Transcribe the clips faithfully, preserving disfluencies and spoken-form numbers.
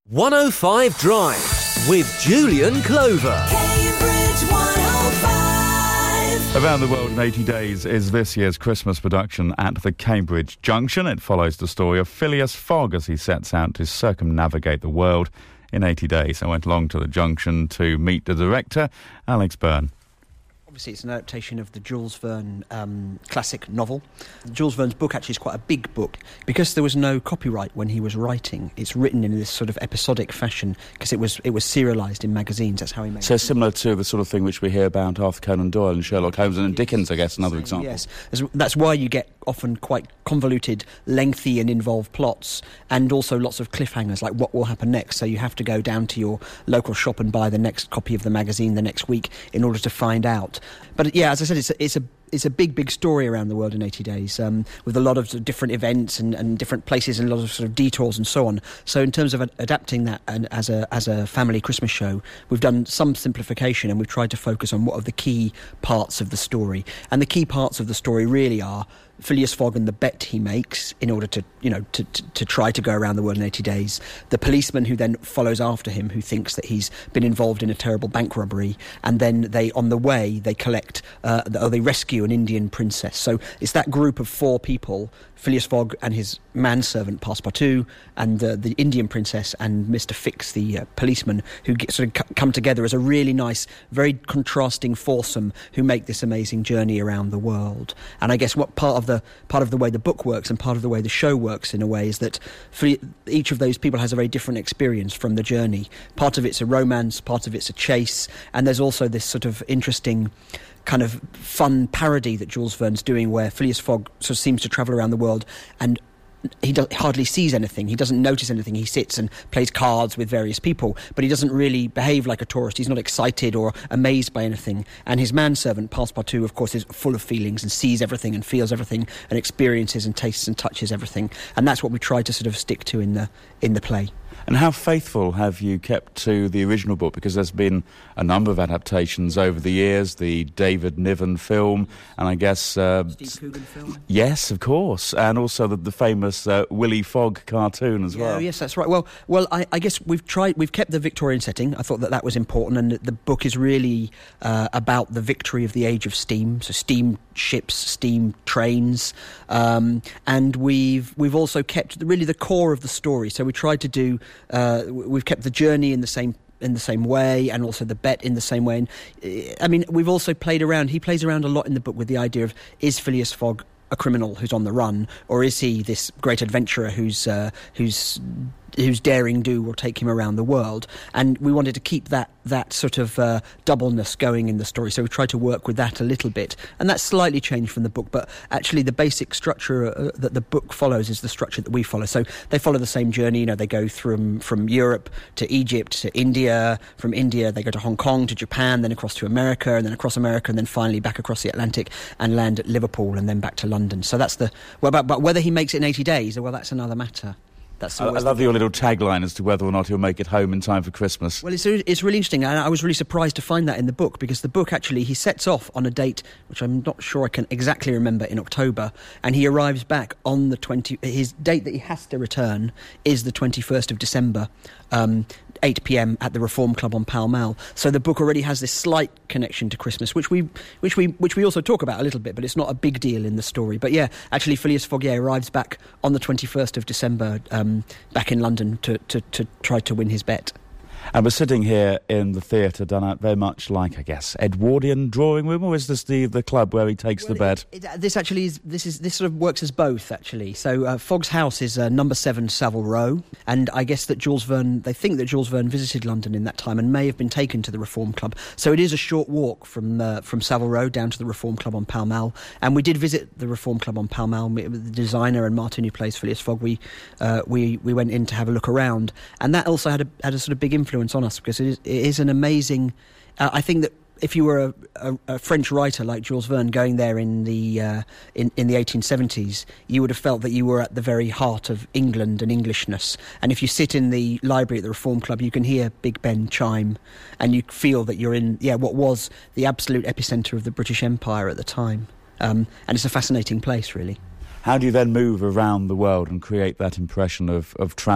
one oh five Drive with Julian Clover. Cambridge one oh five. Around the World in eighty days is this year's Christmas production at the Cambridge Junction. It follows the story of Phileas Fogg as he sets out to circumnavigate the world in eighty days. I went along to the Junction to meet the director, Alex Byrne. Obviously, it's an adaptation of the Jules Verne um, classic novel. Jules Verne's book actually is quite a big book. Because there was no copyright when he was writing, it's written in this sort of episodic fashion because it was it was serialised in magazines. That's how he made So it. similar to the sort of thing which we hear about Arthur Conan Doyle and Sherlock Holmes and Dickens, I guess, another example. Yes, that's why you get often quite convoluted, lengthy and involved plots, and also lots of cliffhangers, like what will happen next. So you have to go down to your local shop and buy the next copy of the magazine the next week in order to find out. But yeah, as I said, it's a, it's a it's a big, big story around the world in eighty days, um, with a lot of, sort of different events and, and different places and a lot of sort of detours and so on. So in terms of ad- adapting that and as a as a family Christmas show, we've done some simplification and we've tried to focus on what are the key parts of the story. And the key parts of the story really are Phileas Fogg and the bet he makes in order to, you know, to, to, to try to go around the world in eighty days. The policeman who then follows after him, who thinks that he's been involved in a terrible bank robbery, and then they, on the way, they collect, uh, or they rescue an Indian princess. So it's that group of four people, Phileas Fogg and his manservant Passepartout, and the, the Indian princess and Mister Fix, the uh, policeman, who get, sort of c- come together as a really nice, very contrasting foursome who make this amazing journey around the world. And I guess what part of the part of the way the book works and part of the way the show works in a way is that for each of those people has a very different experience from the journey. Part of it's a romance, part of it's a chase, and there's also this sort of interesting kind of fun parody that Jules Verne's doing where Phileas Fogg sort of seems to travel around the world and he do- hardly sees anything. He doesn't notice anything. He sits and plays cards with various people, but he doesn't really behave like a tourist. He's not excited or amazed by anything. And his manservant, Passepartout, of course, is full of feelings and sees everything and feels everything and experiences and tastes and touches everything. And that's what we try to sort of stick to in the in the play. And how faithful have you kept to the original book? Because there's been a number of adaptations over the years, the David Niven film, and I guess... Uh, Steve Coogan film? Yes, of course, and also the, the famous uh, Willy Fogg cartoon as Yeah, well. Oh, yes, that's right. Well, well, I, I guess we've tried. We've kept the Victorian setting. I thought that that was important, and the book is really uh, about the victory of the age of steam. So, steam ships, steam trains, um, and we've we've also kept really the core of the story. So, we tried to do. Uh, we've kept the journey in the same. in the same way, and also the bet in the same way. And, I mean, we've also played around. He plays around a lot in the book with the idea of, is Phileas Fogg a criminal who's on the run, or is he this great adventurer who's uh, who's whose daring do will take him around the world? And we wanted to keep that that sort of uh, doubleness going in the story, so we tried to work with that a little bit, and that's slightly changed from the book, but actually the basic structure uh, that the book follows is the structure that we follow. So they follow the same journey. You know, they go from from Europe to Egypt to India, from India they go to Hong Kong to Japan, then across to America, and then across America, and then finally back across the Atlantic and land at Liverpool, and then back to London. So that's the well, but, but whether he makes it in eighty days, well, that's another matter. That's I, I love your little tagline as to whether or not he'll make it home in time for Christmas. Well, it's it's really interesting, and I was really surprised to find that in the book, because the book actually, he sets off on a date which I'm not sure I can exactly remember, in October, and he arrives back on the twenty. His date that he has to return is the twenty-first of December, um, eight p.m. at the Reform Club on Pall Mall. So the book already has this slight connection to Christmas, which we which we which we also talk about a little bit, but it's not a big deal in the story. But yeah, actually, Phileas Fogg yeah, arrives back on the twenty-first of December, um, back in London to, to, to try to win his bet. And we're sitting here in the theatre, done out very much like, I guess, Edwardian drawing room, or is this the, the club where he takes well, the bed? It, it, this actually is this is this sort of works as both, actually. So uh, Fogg's house is uh, number seven Savile Row, and I guess that Jules Verne, they think that Jules Verne visited London in that time and may have been taken to the Reform Club. So it is a short walk from uh, from Savile Row down to the Reform Club on Pall Mall, and we did visit the Reform Club on Pall Mall with the designer and Martin who plays Phileas Fogg. We uh, we we went in to have a look around, and that also had a had a sort of big influence on us, because it is, it is an amazing. Uh, I think that if you were a, a, a French writer like Jules Verne going there in the uh, in, in the eighteen seventies, you would have felt that you were at the very heart of England and Englishness. And if you sit in the library at the Reform Club, you can hear Big Ben chime, and you feel that you're in yeah what was the absolute epicentre of the British Empire at the time. Um, and it's a fascinating place, really. How do you then move around the world and create that impression of, of travel?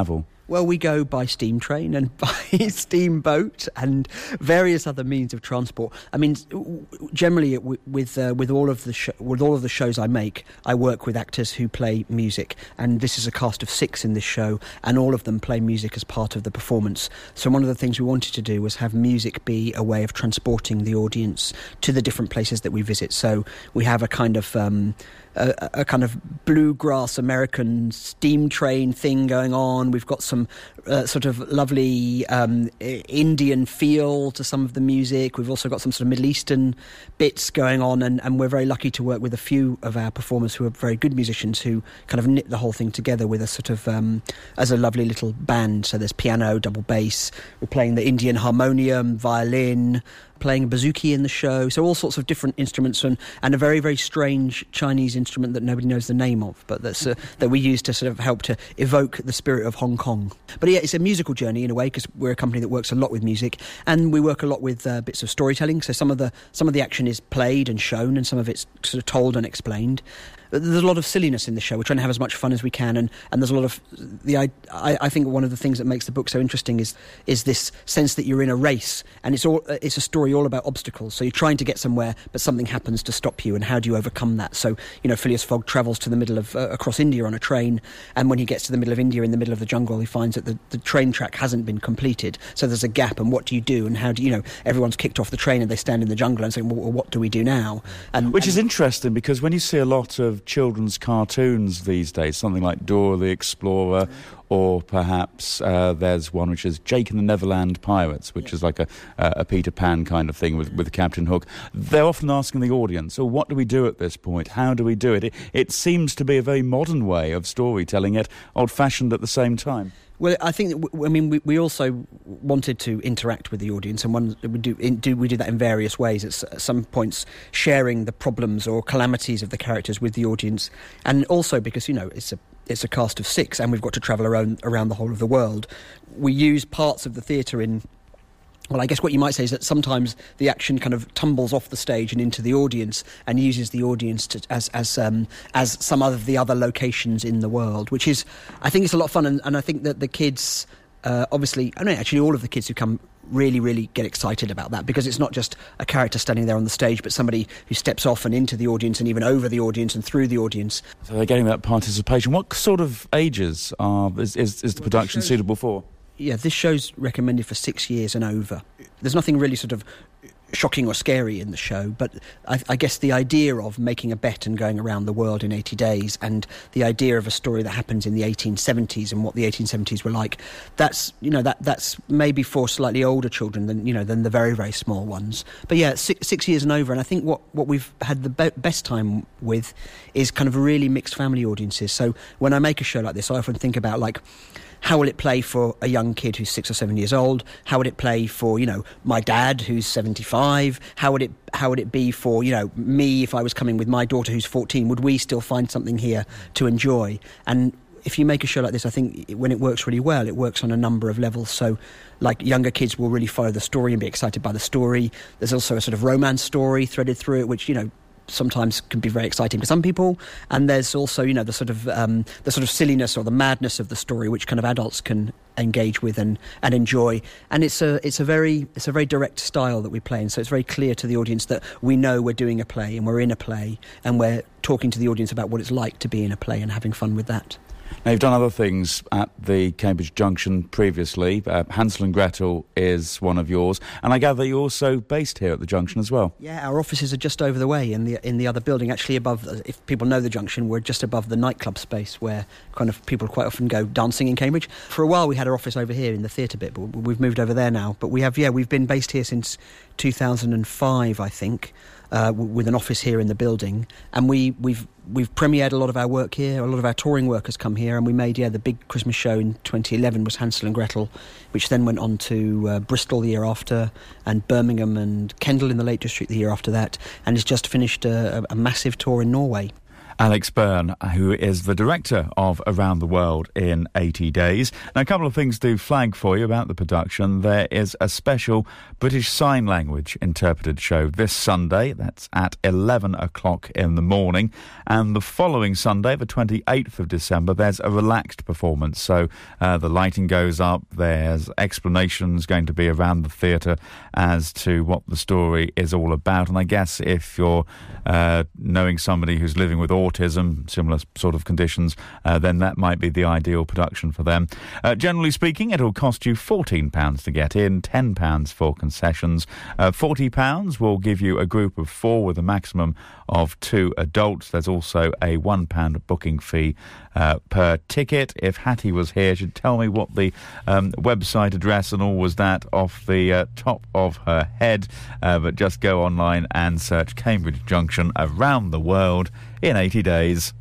Well, we go by steam train and by steamboat and various other means of transport. I mean, generally, with uh, with all of the sh- with all of the shows I make, I work with actors who play music, and this is a cast of six in this show, and all of them play music as part of the performance. So one of the things we wanted to do was have music be a way of transporting the audience to the different places that we visit. So we have a kind of um, A, a kind of bluegrass American steam train thing going on. We've got some uh, sort of lovely um, Indian feel to some of the music. We've also got some sort of Middle Eastern bits going on, and, and we're very lucky to work with a few of our performers who are very good musicians who kind of knit the whole thing together with a sort of um, as a lovely little band. So there's piano, double bass, we're playing the Indian harmonium, violin, playing a bouzouki in the show, so all sorts of different instruments, and, and a very, very strange Chinese instrument that nobody knows the name of, but that's uh, that we use to sort of help to evoke the spirit of Hong Kong. But yeah, it's a musical journey in a way, because we're a company that works a lot with music, and we work a lot with uh, bits of storytelling. So some of the some of the action is played and shown, and some of it's sort of told and explained. There's a lot of silliness in the show. We're trying to have as much fun as we can, and, and there's a lot of the. I, I think one of the things that makes the book so interesting is is this sense that you're in a race, and it's all it's a story all about obstacles. So you're trying to get somewhere, but something happens to stop you, and how do you overcome that? So you know, Phileas Fogg travels to the middle of uh, across India on a train, and when he gets to the middle of India, in the middle of the jungle, he finds that the, the train track hasn't been completed. So there's a gap, and what do you do? And how do you know? Everyone's kicked off the train, and they stand in the jungle and say, "Well, what do we do now?" And which and, is interesting, because when you see a lot of children's cartoons these days, something like Dora the Explorer, or perhaps uh, there's one which is Jake and the Neverland Pirates, which yeah. is like a, a Peter Pan kind of thing with, with Captain Hook. They're often asking the audience, so what do we do at this point? How do we do it? It, it seems to be a very modern way of storytelling, yet old-fashioned at the same time. Well, I think that w- I mean we, we also wanted to interact with the audience, and one we do, in, do we do that in various ways. At, s- at some points, sharing the problems or calamities of the characters with the audience, and also because you know it's a it's a cast of six, and we've got to travel around around the whole of the world. We use parts of the theatre in. Well, I guess what you might say is that sometimes the action kind of tumbles off the stage and into the audience, and uses the audience to, as as um, as some of the other locations in the world, which is, I think it's a lot of fun, and, and I think that the kids, uh, obviously, I don't know, actually all of the kids who come really, really get excited about that, because it's not just a character standing there on the stage, but somebody who steps off and into the audience, and even over the audience and through the audience. So they're getting that participation. What sort of ages are is, is, is the production suitable for? Yeah, this show's recommended for six years and over. There's nothing really sort of shocking or scary in the show, but I, I guess the idea of making a bet and going around the world in eighty days, and the idea of a story that happens in the eighteen seventies and what the eighteen seventies were like, that's, you know, that that's maybe for slightly older children than, you know, than the very, very small ones. But yeah, six, six years and over, and I think what, what we've had the be- best time with is kind of really mixed family audiences. So when I make a show like this, I often think about, like, how will it play for a young kid who's six or seven years old? How would it play for, you know, my dad who's seventy-five? How would it how would it be for, you know, me if I was coming with my daughter who's fourteen? Would we still find something here to enjoy? And if you make a show like this, I think when it works really well, it works on a number of levels. So, like, younger kids will really follow the story and be excited by the story. There's also a sort of romance story threaded through it, which, you know, sometimes can be very exciting for some people, and there's also, you know, the sort of um, the sort of silliness or the madness of the story, which kind of adults can engage with and, and enjoy. And it's a it's a very it's a very direct style that we play in, so it's very clear to the audience that we know we're doing a play and we're in a play, and we're talking to the audience about what it's like to be in a play and having fun with that. Now, you've done other things at the Cambridge Junction previously. Uh, Hansel and Gretel is one of yours, and I gather you're also based here at the Junction as well. Yeah, our offices are just over the way in the in the other building, actually above, if people know the Junction, we're just above the nightclub space where kind of people quite often go dancing in Cambridge. For a while we had our office over here in the theatre bit, but we've moved over there now. But we have, yeah, we've been based here since two thousand five, I think. Uh, with an office here in the building, and we, we've we've premiered a lot of our work here. A lot of our touring work has come here, and we made yeah the big Christmas show in twenty eleven was Hansel and Gretel, which then went on to uh, Bristol the year after, and Birmingham and Kendal in the Lake District the year after that, and has just finished a, a massive tour in Norway. Alex Byrne, who is the director of Around the World in eighty days. Now, a couple of things to flag for you about the production. There is a special British Sign Language interpreted show this Sunday. That's at eleven o'clock in the morning. And the following Sunday, the twenty-eighth of December, there's a relaxed performance. So uh, the lighting goes up, there's explanations going to be around the theatre as to what the story is all about. And I guess if you're uh, knowing somebody who's living with autism, similar sort of conditions, uh, then that might be the ideal production for them. Uh, generally speaking, it'll cost you fourteen pounds to get in, ten pounds for concessions. Uh, forty pounds will give you a group of four with a maximum of two adults. There's also a one pound booking fee uh, per ticket. If Hattie was here, she'd tell me what the um, website address and all was that off the uh, top of her head. Uh, but just go online and search Cambridge Junction Around the World in eighty days.